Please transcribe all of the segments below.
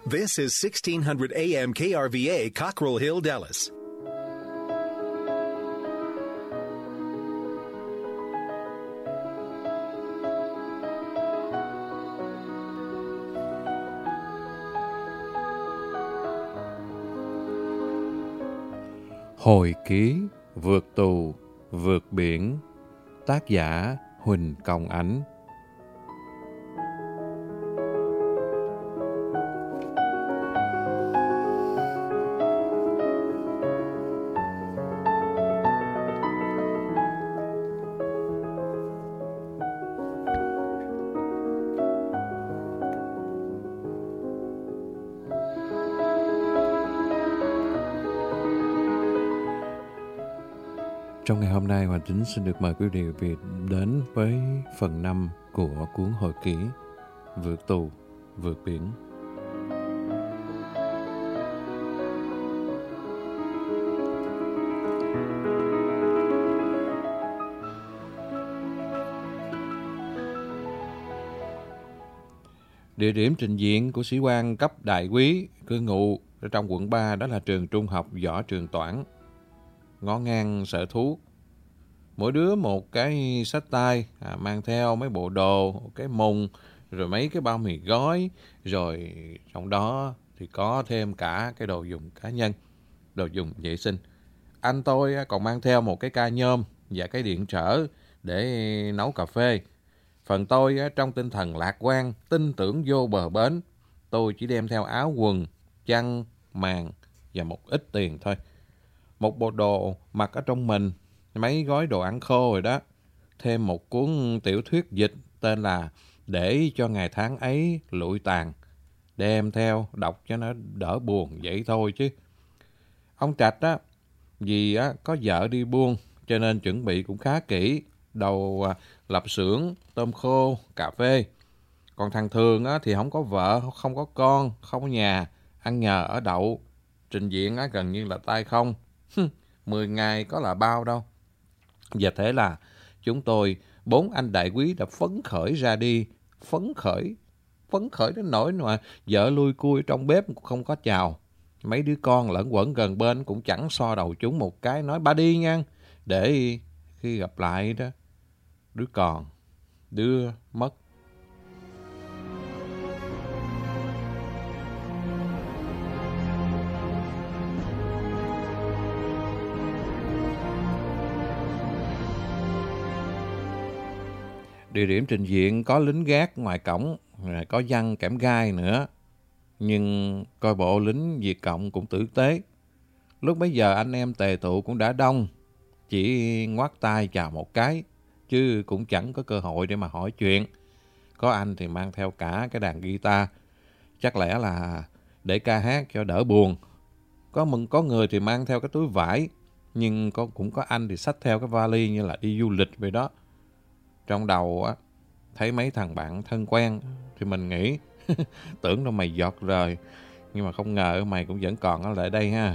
This is 1600 AM KRVA, Cockrell Hill, Dallas. Hồi ký, vượt tù, vượt biển. Tác giả Huỳnh Công Ánh. Trong ngày hôm nay, Hoàng Chính xin được mời quý vị đến với phần 5 của cuốn hồi ký Vượt tù, vượt biển. Địa điểm trình diện của sĩ quan cấp đại úy cư ngụ ở trong quận 3 đó là trường trung học Võ Trường Toản. Ngó ngang Sở Thú. Mỗi đứa một cái xách tay, mang theo mấy bộ đồ, cái mùng, rồi mấy cái bao mì gói, rồi trong đó thì có thêm cả cái đồ dùng cá nhân, đồ dùng vệ sinh. Anh tôi còn mang theo một cái ca nhôm và cái điện trở để nấu cà phê. Phần tôi trong tinh thần lạc quan, tin tưởng vô bờ bến, tôi chỉ đem theo áo quần, chăn, màn và một ít tiền thôi. Một bộ đồ mặc ở trong mình, mấy gói đồ ăn khô rồi đó. Thêm một cuốn tiểu thuyết dịch tên là Để cho ngày tháng ấy lụi tàn. Đem theo đọc cho nó đỡ buồn vậy thôi chứ. Ông Trạch á, vì có vợ đi buôn cho nên chuẩn bị cũng khá kỹ. Đầu lập xưởng, tôm khô, cà phê. Còn thằng Thường á, thì không có vợ, không có con, không có nhà, ăn nhờ ở đậu. Trình diện á, gần như là tay không. 10 ngày có là bao đâu. Và thế là chúng tôi, 4 anh đại quý đã phấn khởi ra đi. Phấn khởi đến nỗi mà vợ lui cui trong bếp cũng không có chào. Mấy đứa con lẫn quẩn gần bên cũng chẳng so đầu chúng một cái, nói ba đi nha. Để khi gặp lại đó, đứa còn, đứa mất. Địa điểm trình diện có lính gác ngoài cổng, có văn kẽm gai nữa. Nhưng coi bộ lính Việt Cộng cũng tử tế. Lúc bấy giờ anh em tề tụ cũng đã đông. Chỉ ngoắt tay chào một cái, chứ cũng chẳng có cơ hội để mà hỏi chuyện. Có anh thì mang theo cả cái đàn guitar. Chắc lẽ là để ca hát cho đỡ buồn. Có người thì mang theo cái túi vải. Nhưng cũng có anh thì xách theo cái vali như là đi du lịch vậy đó. Trong đầu á, thấy mấy thằng bạn thân quen thì mình nghĩ tưởng đâu mày giọt rời, nhưng mà không ngờ mày cũng vẫn còn ở lại đây ha.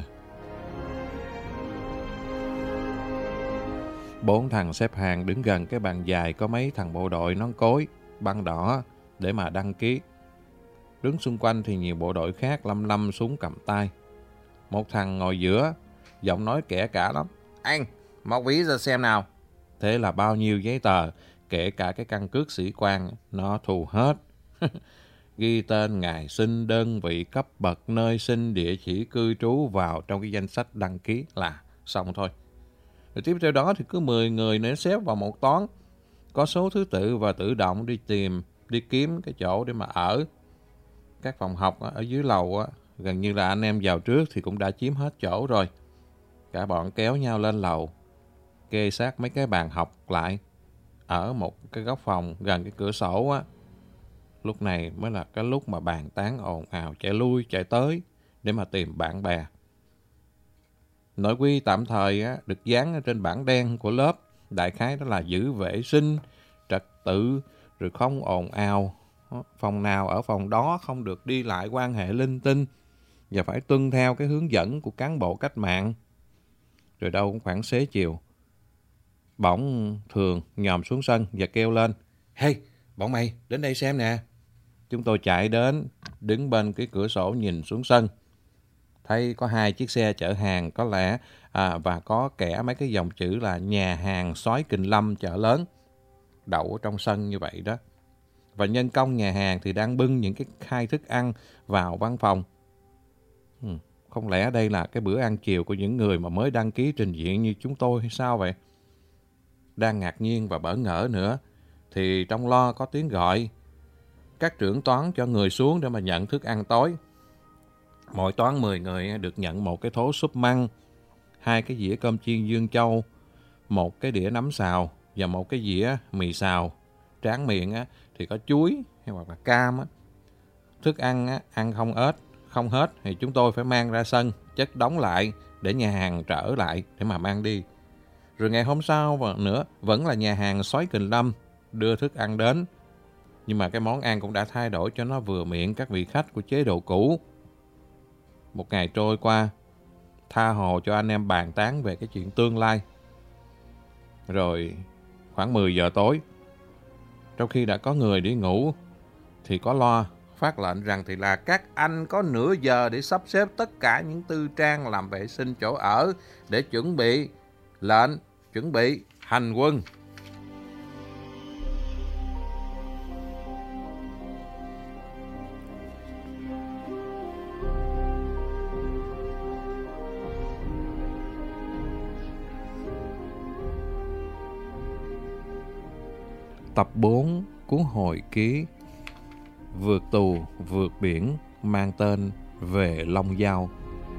4 thằng xếp hàng đứng gần cái bàn dài, có mấy thằng bộ đội nón cối, băng đỏ để mà đăng ký. Đứng xung quanh thì nhiều bộ đội khác lăm súng cầm tay. Một thằng ngồi giữa, giọng nói kẻ cả lắm. Anh, móc ví ra xem nào. Thế là bao nhiêu giấy tờ, kể cả cái căn cước sĩ quan, nó thu hết. Ghi tên, ngày sinh, đơn vị, cấp bậc, nơi sinh, địa chỉ cư trú vào trong cái danh sách đăng ký là xong thôi. Rồi tiếp theo đó thì cứ 10 người nữa xếp vào một toán. Có số thứ tự và tự động đi kiếm cái chỗ để mà ở. Các phòng học ở dưới lầu gần như là anh em vào trước thì cũng đã chiếm hết chỗ rồi. Cả bọn kéo nhau lên lầu, kê sát mấy cái bàn học lại ở một cái góc phòng gần cái cửa sổ á. Lúc này mới là cái lúc mà bàn tán ồn ào, chạy lui chạy tới để mà tìm bạn bè. Nội quy tạm thời được dán ở trên bảng đen của lớp, đại khái đó là giữ vệ sinh, trật tự, rồi không ồn ào. Phòng nào ở phòng đó không được đi lại quan hệ linh tinh và phải tuân theo cái hướng dẫn của cán bộ cách mạng. Rồi đâu cũng khoảng xế chiều, bỗng Thường nhòm xuống sân và kêu lên: Hey, bọn mày đến đây xem nè. Chúng tôi chạy đến, đứng bên cái cửa sổ nhìn xuống sân. Thấy có 2 chiếc xe chở hàng có lẽ và có kẻ mấy cái dòng chữ là nhà hàng Soái Kình Lâm chợ lớn đậu ở trong sân như vậy đó. Và nhân công nhà hàng thì đang bưng những cái khay thức ăn vào văn phòng. Không lẽ đây là cái bữa ăn chiều của những người mà mới đăng ký trình diện như chúng tôi hay sao vậy? Đang ngạc nhiên và bỡ ngỡ nữa, thì trong lo có tiếng gọi. Các trưởng toán cho người xuống để mà nhận thức ăn tối. Mỗi toán 10 người được nhận một cái thố súp măng, 2 cái dĩa cơm chiên Dương Châu, 1 cái đĩa nấm xào và 1 cái dĩa mì xào. Tráng miệng thì có chuối hay hoặc là cam. Thức ăn ăn không hết thì chúng tôi phải mang ra sân, chất đóng lại để nhà hàng trở lại để mà mang đi. Rồi ngày hôm sau nữa vẫn là nhà hàng Soái Kình Lâm đưa thức ăn đến. Nhưng mà cái món ăn cũng đã thay đổi cho nó vừa miệng các vị khách của chế độ cũ. Một ngày trôi qua, tha hồ cho anh em bàn tán về cái chuyện tương lai. Rồi khoảng 10 giờ tối, trong khi đã có người đi ngủ, thì có loa phát lệnh rằng thì là các anh có nửa giờ để sắp xếp tất cả những tư trang làm vệ sinh chỗ ở để chuẩn bị hành quân. Tập 4 cuốn hồi ký Vượt tù, vượt biển mang tên Về Long Giao.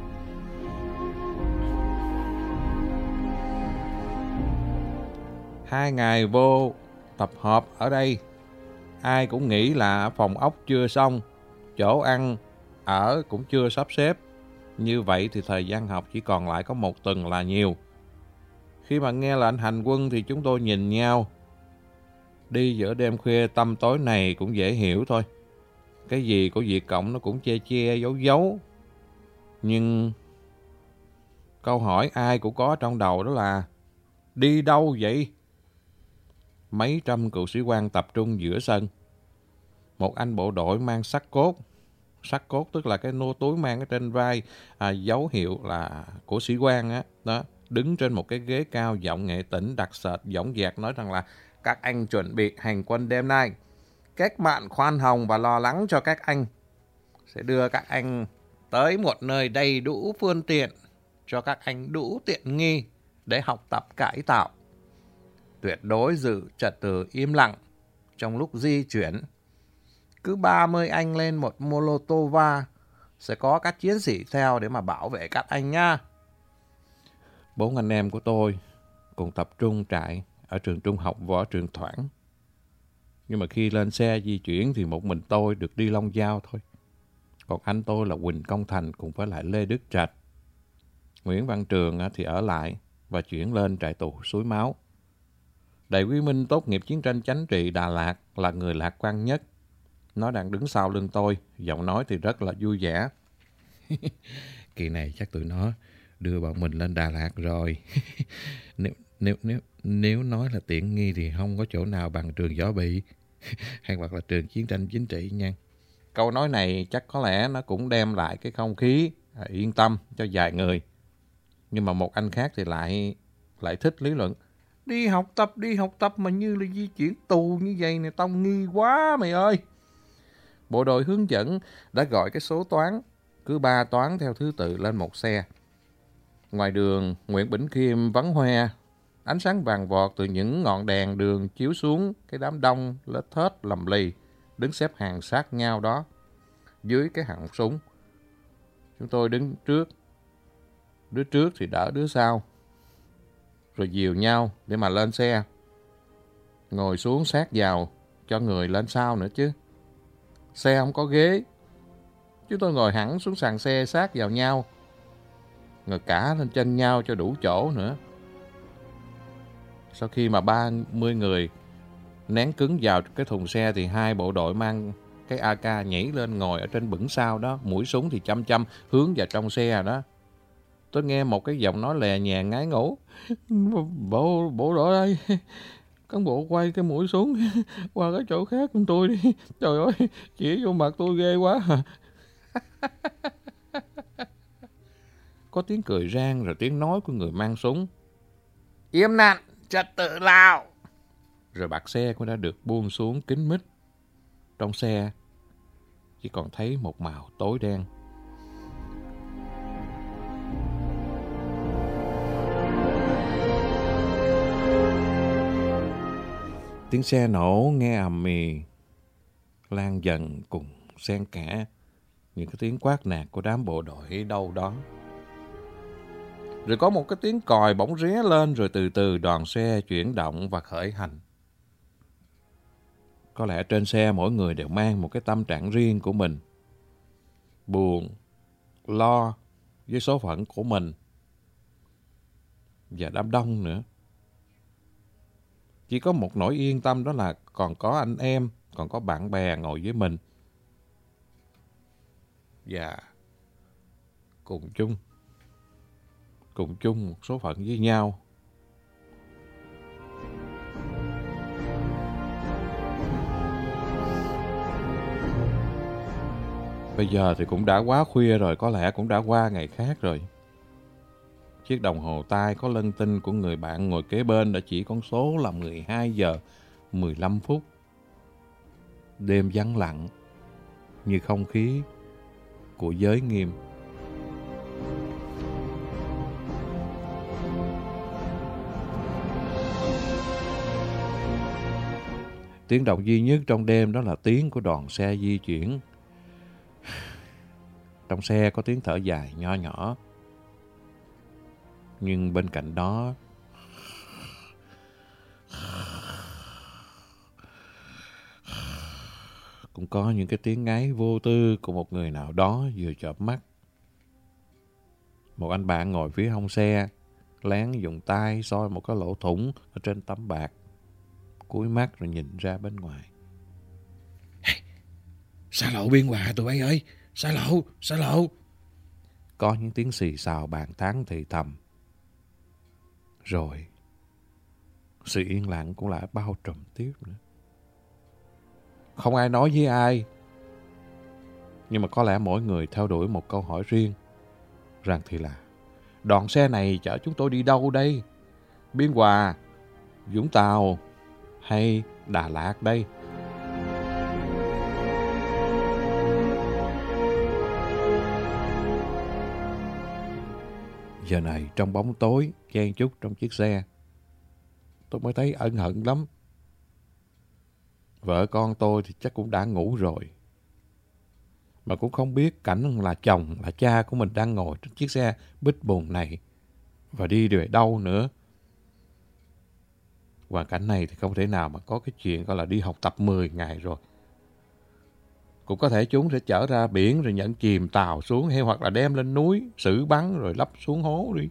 Hai ngày vô tập hợp ở đây, ai cũng nghĩ là phòng ốc chưa xong, chỗ ăn ở cũng chưa sắp xếp. Như vậy thì thời gian học chỉ còn lại có 1 tuần là nhiều. Khi mà nghe lệnh hành quân thì chúng tôi nhìn nhau. Đi giữa đêm khuya tăm tối này cũng dễ hiểu thôi. Cái gì của Việt Cộng nó cũng che giấu. Nhưng câu hỏi ai cũng có trong đầu đó là đi đâu vậy? Mấy trăm cựu sĩ quan tập trung giữa sân. Một anh bộ đội mang sắt cốt. Sắt cốt tức là cái nô túi mang ở trên vai, dấu hiệu là của sĩ quan đó, đứng trên một cái ghế cao, giọng nghệ tĩnh đặc sệt dõng dạc nói rằng là các anh chuẩn bị hành quân đêm nay. Cách mạng khoan hồng và lo lắng cho các anh. Sẽ đưa các anh tới một nơi đầy đủ phương tiện, cho các anh đủ tiện nghi để học tập cải tạo. Tuyệt đối giữ trật tự im lặng trong lúc di chuyển. Cứ 30 anh lên một Molotova, sẽ có các chiến sĩ theo để mà bảo vệ các anh nha. 4 anh em của tôi cùng tập trung trại ở trường trung học Võ Trường Toản. Nhưng mà khi lên xe di chuyển thì một mình tôi được đi Long Giao thôi. Còn anh tôi là Huỳnh Công Thành cùng với lại Lê Đức Trạch. Nguyễn Văn Trường thì ở lại và chuyển lên trại tù Suối Máu. Đại úy Minh tốt nghiệp chiến tranh chính trị Đà Lạt, là người lạc quan nhất. Nó đang đứng sau lưng tôi, giọng nói thì rất là vui vẻ. Kỳ này chắc tụi nó đưa bọn mình lên Đà Lạt rồi. Nếu nói là tiện nghi thì không có chỗ nào bằng trường Võ Bị hay hoặc là trường chiến tranh chính trị nha. Câu nói này chắc có lẽ nó cũng đem lại cái không khí yên tâm cho vài người. Nhưng mà một anh khác thì lại thích lý luận. Đi học tập mà như là di chuyển tù như vậy này, tao nghi quá mày ơi. Bộ đội hướng dẫn đã gọi cái số toán, cứ 3 toán theo thứ tự lên một xe. Ngoài đường, Nguyễn Bỉnh Khiêm vắng hoe, ánh sáng vàng vọt từ những ngọn đèn đường chiếu xuống cái đám đông lết thết lầm lì, đứng xếp hàng sát nhau đó, dưới cái họng súng. Chúng tôi đứng trước, đứa trước thì đỡ đứa sau, rồi dìu nhau để mà lên xe. Ngồi xuống sát vào, cho người lên sau nữa chứ. Xe không có ghế, chúng tôi ngồi hẳn xuống sàn xe sát vào nhau, ngồi cả lên chân nhau cho đủ chỗ nữa. Sau khi mà 30 người nén cứng vào cái thùng xe thì 2 bộ đội mang cái AK nhảy lên ngồi ở trên bửng sau đó, mũi súng thì chăm hướng vào trong xe đó. Tôi nghe một cái giọng nói lè nhẹ ngái ngủ. Bộ đội ơi, Cán bộ quay cái mũi xuống qua cái chỗ khác của tôi đi. Trời ơi, chỉ vô mặt tôi ghê quá à. Có tiếng cười rang rồi tiếng nói của người mang súng. Im lặng, trật tự nào. Rồi bạc xe cũng đã được buông xuống kín mít. Trong xe chỉ còn thấy một màu tối đen. Tiếng xe nổ nghe ầm ĩ, lan dần cùng xen kẽ những cái tiếng quát nạt của đám bộ đội đâu đó. Rồi có một cái tiếng còi bỗng ré lên, rồi từ từ đoàn xe chuyển động và khởi hành. Có lẽ trên xe mỗi người đều mang một cái tâm trạng riêng của mình. Buồn, lo với số phận của mình. Và đám đông nữa. Chỉ có một nỗi yên tâm, đó là còn có anh em, còn có bạn bè ngồi với mình. Và cùng chung một số phận với nhau. Bây giờ thì cũng đã quá khuya rồi, có lẽ cũng đã qua ngày khác rồi. Chiếc đồng hồ tay có lân tinh của người bạn ngồi kế bên đã chỉ con số là 12 giờ 15 phút. Đêm vắng lặng như không khí của giới nghiêm. Tiếng động duy nhất trong đêm đó là tiếng của đoàn xe di chuyển. Trong xe có tiếng thở dài nho nhỏ. Nhưng bên cạnh đó cũng có những cái tiếng ngáy vô tư của một người nào đó vừa chợp mắt. Một anh bạn ngồi phía hông xe, lén dùng tay soi một cái lỗ thủng ở trên tấm bạc, cúi mắt rồi nhìn ra bên ngoài. Hey, xa lộ Biên Hòa tụi bay ơi, xa lộ. Có những tiếng xì xào bàn tán thì thầm. Rồi sự yên lặng cũng lại bao trùm tiếp nữa. Không ai nói với ai, nhưng mà có lẽ mỗi người theo đuổi một câu hỏi riêng. Rằng thì là, đoàn xe này chở chúng tôi đi đâu đây? Biên Hòa, Vũng Tàu hay Đà Lạt đây? Giờ này trong bóng tối chen chúc trong chiếc xe, tôi mới thấy ân hận lắm. Vợ con tôi thì chắc cũng đã ngủ rồi. Mà cũng không biết cảnh là chồng, là cha của mình đang ngồi trên chiếc xe bít bùng này và đi về đâu nữa. Hoàn cảnh này thì không thể nào mà có cái chuyện gọi là đi học tập 10 ngày rồi. Cũng có thể chúng sẽ chở ra biển rồi nhận chìm tàu xuống, hay hoặc là đem lên núi, xử bắn rồi lấp xuống hố đi.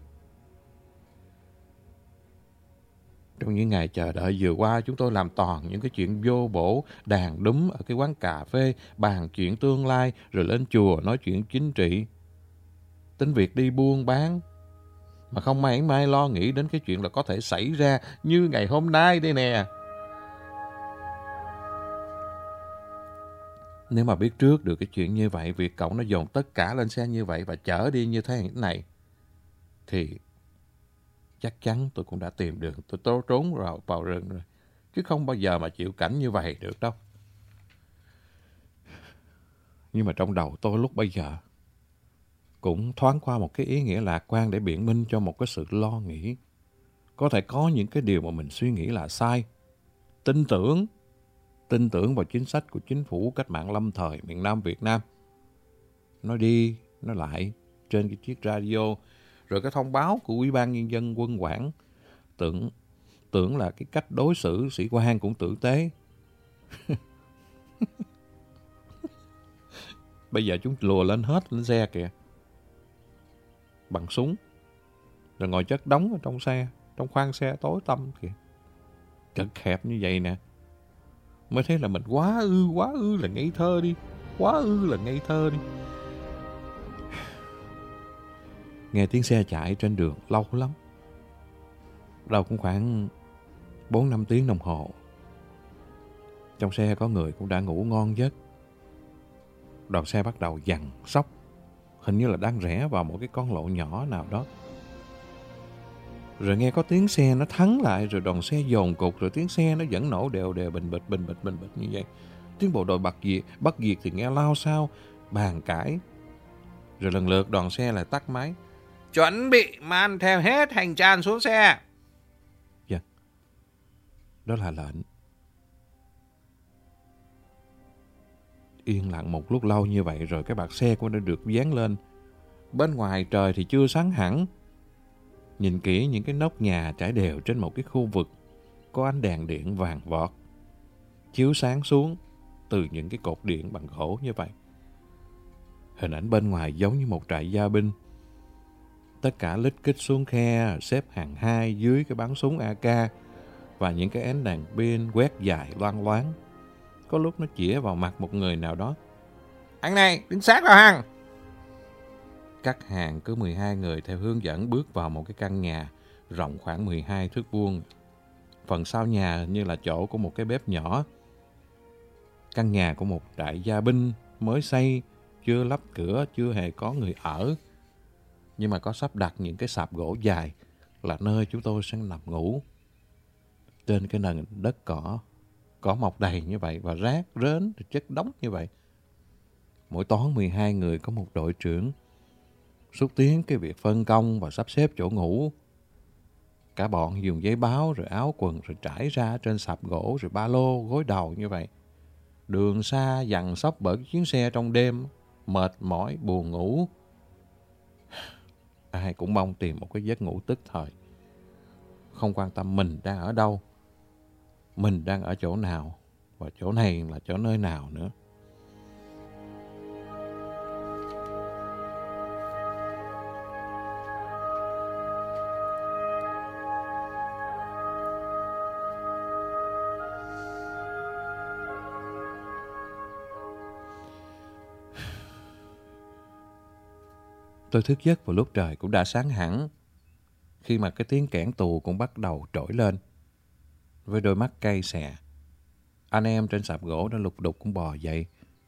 Trong những ngày chờ đợi vừa qua, chúng tôi làm toàn những cái chuyện vô bổ, đàn đúm ở cái quán cà phê, bàn chuyện tương lai, rồi lên chùa nói chuyện chính trị. Tính việc đi buôn bán, mà không mảy may lo nghĩ đến cái chuyện là có thể xảy ra như ngày hôm nay đây nè. Nếu mà biết trước được cái chuyện như vậy, việc cậu nó dồn tất cả lên xe như vậy và chở đi như thế này, thì chắc chắn tôi cũng đã tìm được, tôi trốn vào rừng rồi. Chứ không bao giờ mà chịu cảnh như vậy được đâu. Nhưng mà trong đầu tôi lúc bây giờ cũng thoáng qua một cái ý nghĩa lạc quan để biện minh cho một cái sự lo nghĩ. Có thể có những cái điều mà mình suy nghĩ là sai. Tin tưởng vào chính sách của chính phủ cách mạng lâm thời miền Nam Việt Nam. Nói đi, nói lại trên cái chiếc radio, rồi cái thông báo của Ủy ban Nhân dân Quân Quảng. Tưởng là cái cách đối xử sĩ quan cũng tử tế. Bây giờ chúng lùa lên hết lên xe kìa. Bằng súng. Rồi ngồi chất đống ở trong xe, trong khoang xe tối tăm kìa. Chật hẹp như vậy nè. Mới thấy là mình quá ư là ngây thơ đi. Nghe tiếng xe chạy trên đường lâu lắm. Đâu cũng khoảng 4-5 tiếng đồng hồ. Trong xe có người cũng đã ngủ ngon giấc. Đoàn xe bắt đầu giằng xóc, hình như là đang rẽ vào một cái con lộ nhỏ nào đó. Rồi nghe có tiếng xe nó thắng lại, rồi đoàn xe dồn cục, rồi tiếng xe nó vẫn nổ đều đều bình bịch như vậy. Tiếng bộ đội bắt diệt thì nghe lao xao, bàn cãi. Rồi lần lượt đoàn xe lại tắt máy. Chuẩn bị man theo hết hành trang xuống xe. Dạ, đó là lệnh. Yên lặng một lúc lâu như vậy rồi cái bạt xe cũng đã được dán lên. Bên ngoài trời thì chưa sáng hẳn. Nhìn kỹ những cái nóc nhà trải đều trên một cái khu vực có ánh đèn điện vàng vọt chiếu sáng xuống từ những cái cột điện bằng gỗ như vậy. Hình ảnh bên ngoài giống như một trại gia binh. Tất cả lít kích xuống khe, xếp hàng 2 dưới cái bắn súng AK và những cái ánh đèn pin quét dài loang loáng. Có lúc nó chĩa vào mặt một người nào đó. Anh này, đứng sát vào hàng. Các hàng cứ 12 người theo hướng dẫn bước vào một cái căn nhà rộng khoảng 12 thước vuông. Phần sau nhà như là chỗ của một cái bếp nhỏ. Căn nhà của một trại gia binh mới xây, chưa lắp cửa, chưa hề có người ở. Nhưng mà có sắp đặt những cái sạp gỗ dài là nơi chúng tôi sẽ nằm ngủ. Trên cái nền đất cỏ mọc đầy như vậy và rác, rến, chất đống như vậy. Mỗi toán 12 người có một đội trưởng xúc tiến cái việc phân công và sắp xếp chỗ ngủ. Cả bọn dùng giấy báo rồi áo quần rồi trải ra trên sạp gỗ rồi ba lô, gối đầu như vậy. Đường xa dằn xóc bởi chuyến xe trong đêm, mệt mỏi, buồn ngủ. Ai cũng mong tìm một cái giấc ngủ tức thời. Không quan tâm mình đang ở đâu, mình đang ở chỗ nào và chỗ này là chỗ nơi nào nữa. Tôi thức giấc vào lúc trời cũng đã sáng hẳn, khi mà cái tiếng kẽn tù cũng bắt đầu trỗi lên. Với đôi mắt cay xè, anh em trên sạp gỗ đã lục đục cũng bò dậy.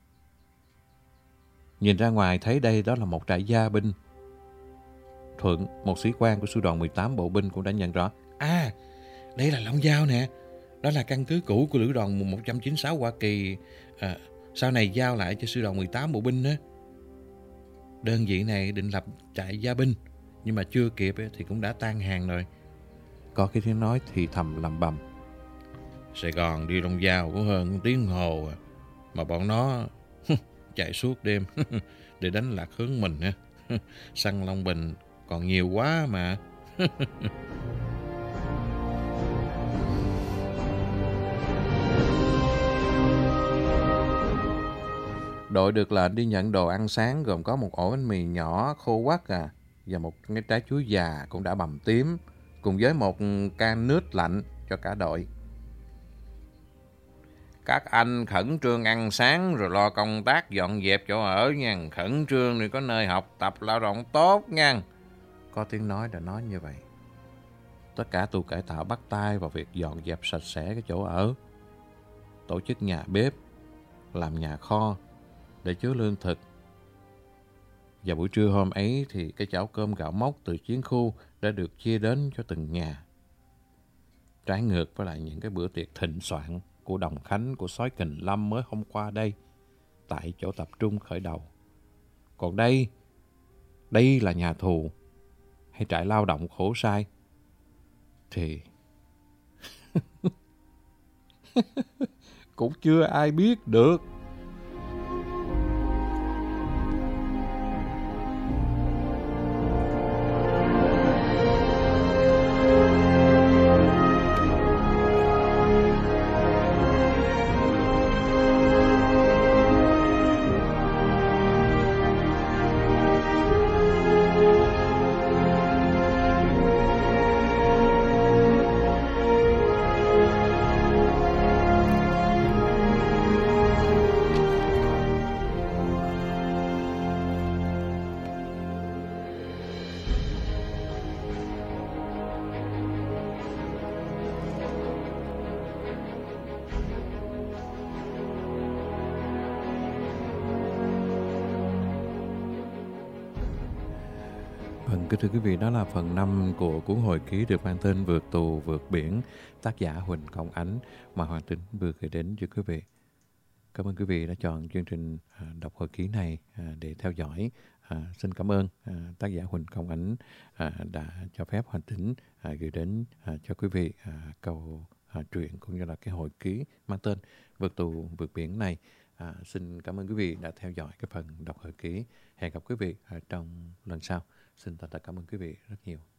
Nhìn ra ngoài thấy đây đó là một trại gia binh. Thuận, một sĩ quan của sư đoàn 18 bộ binh cũng đã nhận rõ. À, đây là Long Giao nè. Đó là căn cứ cũ của lữ đoàn 196 Hoa Kỳ. Sau này giao lại cho sư đoàn 18 bộ binh đó. Đơn vị này định lập trại gia binh, nhưng mà chưa kịp thì cũng đã tan hàng rồi. Có cái tiếng nói thì thầm lầm bầm. Sài Gòn đi Long Giao có hơn 1 tiếng hồ à. Mà bọn nó chạy suốt đêm để đánh lạc hướng mình. Săn Long Bình còn nhiều quá mà. Đội được lệnh đi nhận đồ ăn sáng gồm có một ổ bánh mì nhỏ khô quắt và một cái trái chuối già cũng đã bằm tím, cùng với một can nước lạnh cho cả đội. Các anh khẩn trương ăn sáng rồi lo công tác dọn dẹp chỗ ở nha, khẩn trương để có nơi học tập lao động tốt nha. Có tiếng nói đã nói như vậy. Tất cả tù cải tạo bắt tay vào việc dọn dẹp sạch sẽ cái chỗ ở, tổ chức nhà bếp, làm nhà kho để chứa lương thực. Và buổi trưa hôm ấy thì cái chảo cơm gạo mốc từ chiến khu đã được chia đến cho từng nhà. Trái ngược với lại những cái bữa tiệc thịnh soạn của Đồng Khánh, của Soái Kình Lâm mới hôm qua đây, tại chỗ tập trung khởi đầu. Còn đây là nhà tù hay trại lao động khổ sai thì cũng chưa ai biết được. Vâng, kính thưa quý vị, đó là phần 5 của cuốn hồi ký được mang tên Vượt tù vượt biển, tác giả Huỳnh Công Ánh mà Hoàng Tính vừa gửi đến cho quý vị. Cảm ơn quý vị đã chọn chương trình đọc hồi ký này để theo dõi. Xin cảm ơn tác giả Huỳnh Công Ánh đã cho phép Hoàng Tính gửi đến cho quý vị câu chuyện cũng như là cái hồi ký mang tên Vượt tù vượt biển này. Xin cảm ơn quý vị đã theo dõi cái phần đọc hồi ký. Hẹn gặp quý vị trong lần sau. Xin thật cảm ơn quý vị rất nhiều.